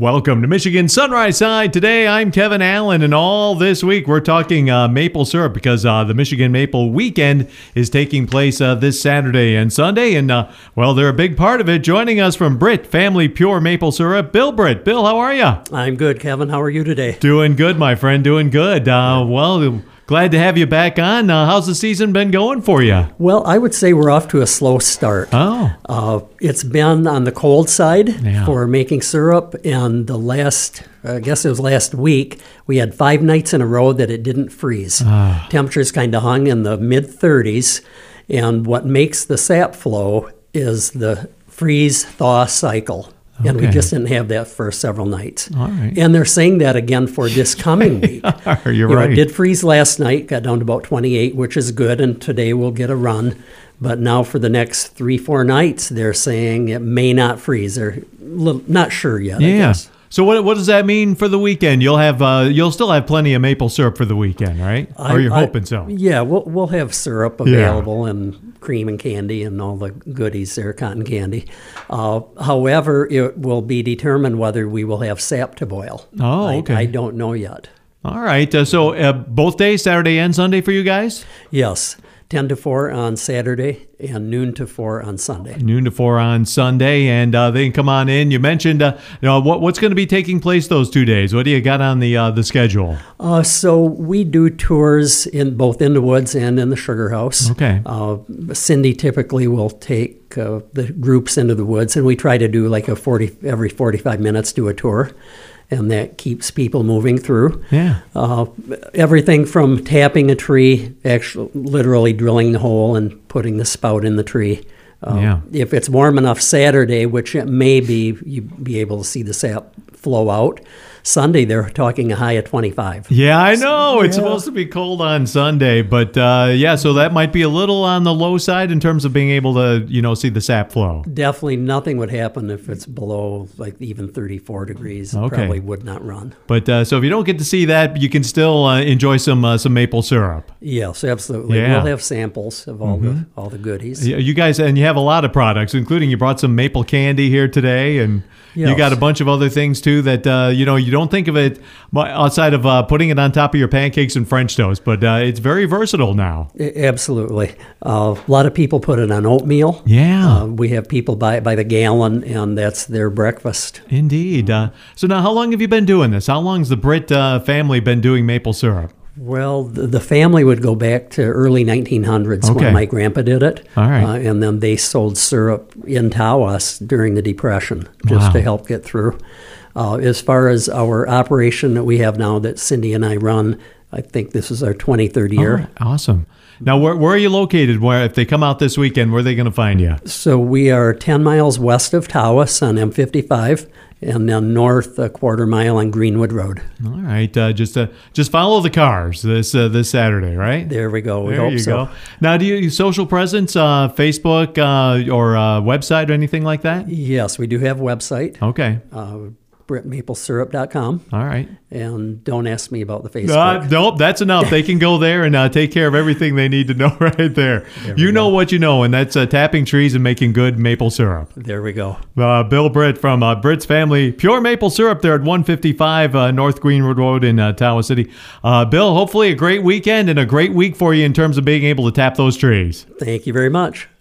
Welcome to Michigan Sunrise Side. Today, I'm Kevin Allen, and all this week we're talking maple syrup because the Michigan Maple Weekend is taking place this Saturday and Sunday, and they're a big part of it. Joining us from Britt Family Pure Maple Syrup, Bill Britt. Bill, how are you? I'm good, Kevin. How are you today? Doing good, my friend. Doing good. Glad to have you back on. How's the season been going for you? Well, I would say we're off to a slow start. Oh. It's been on the cold side Yeah. for making syrup, and last week, we had 5 nights in a row that it didn't freeze. Temperatures kind of hung in the mid-30s, and what makes the sap flow is the freeze-thaw cycle. And we Okay. just didn't have that for several nights. All right. And they're saying that again for this coming week. You're right. It did freeze last night, got down to about 28, which is good, and today we'll get a run. But now for the next 3-4 nights, they're saying it may not freeze. They're not sure yet, I Yeah. guess. So what does that mean for the weekend? You'll still have plenty of maple syrup for the weekend, right? Or you're hoping so? Yeah, we'll have syrup available and cream and candy and all the goodies there, cotton candy. However, it will be determined whether we will have sap to boil. Oh, okay. I don't know yet. All right. So both days, Saturday and Sunday for you guys? Yes, 10 to 4 on Saturday and noon to 4 on Sunday. Noon to 4 on Sunday, and they can come on in. You mentioned what's going to be taking place those 2 days. What do you got on the schedule? So we do tours in both in the woods and in the sugar house. Okay. Cindy typically will take the groups into the woods, and we try to do like every 45 minutes do a tour, and that keeps people moving through. Yeah. Everything from tapping a tree, actually literally drilling the hole and putting the spout in the tree. If it's warm enough Saturday, which it may be, you'd be able to see the sap flow out. Sunday, they're talking a high of 25. Yeah, I know. It's supposed to be cold on Sunday, but so that might be a little on the low side in terms of being able to, see the sap flow. Definitely nothing would happen if it's below like even 34 degrees. It Okay. probably would not run. But so if you don't get to see that, you can still enjoy some maple syrup. Yes, absolutely. Yeah. We'll have samples of all the goodies. You guys, and you have a lot of products, including you brought some maple candy here today, and you Yes. got a bunch of other things too that you don't think of it outside of putting it on top of your pancakes and French toast, but it's very versatile now. Absolutely. A lot of people put it on oatmeal. Yeah. We have people buy it by the gallon, and that's their breakfast. Indeed. So now, how long have you been doing this? How long has the Britt family been doing maple syrup? Well, the family would go back to early 1900s Okay. when my grandpa did it. All right. And then they sold syrup in Tawas during the Depression just Wow. to help get through. As far as our operation that we have now that Cindy and I run, I think this is our 23rd year. All right. Awesome. Now, where are you located? Where, if they come out this weekend, where are they going to find you? So we are 10 miles west of Tawas on M55 and then north a quarter mile on Greenwood Road. All right. Just follow the cars this Saturday, right? There we go. We There hope you so. go. Now, do you use social presence, Facebook or website or anything like that? Yes, we do have a website, Okay. BrittMapleSyrup.com. All right. And don't ask me about the Facebook. Nope, that's enough. They can go there and take care of everything they need to know right there. You know what you know, and that's tapping trees and making good maple syrup. There we go. Bill Britt from Britt's Family Pure Maple Syrup there at 155 North Greenwood Road in Tawas City. Bill, hopefully a great weekend and a great week for you in terms of being able to tap those trees. Thank you very much.